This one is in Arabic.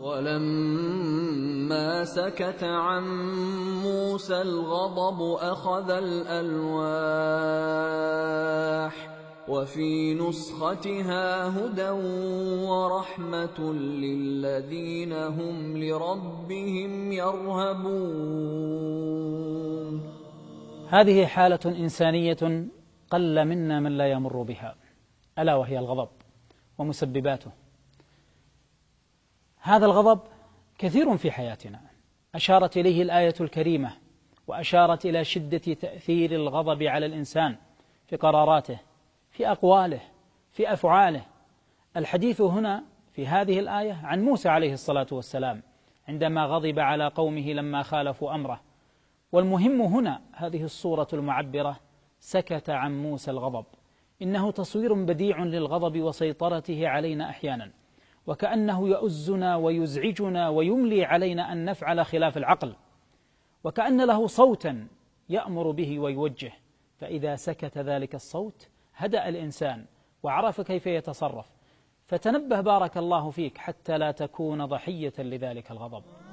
ولما سكت عن موسى الغضب أخذ الألواح وفي نسختها هدى ورحمة للذين هم لربهم يرهبون. هذه حالة إنسانية قل منا من لا يمر بها، ألا وهي الغضب ومسبباته. هذا الغضب كثير في حياتنا، أشارت إليه الآية الكريمة، وأشارت إلى شدة تأثير الغضب على الإنسان في قراراته، في أقواله، في أفعاله. الحديث هنا في هذه الآية عن موسى عليه الصلاة والسلام عندما غضب على قومه لما خالفوا أمره. والمهم هنا هذه الصورة المعبرة: سكت عن موسى الغضب. إنه تصوير بديع للغضب وسيطرته علينا أحيانا، وكأنه يؤزنا ويزعجنا ويملي علينا أن نفعل خلاف العقل، وكأن له صوتا يأمر به ويوجه. فإذا سكت ذلك الصوت هدأ الإنسان وعرف كيف يتصرف. فتنبه بارك الله فيك حتى لا تكون ضحية لذلك الغضب.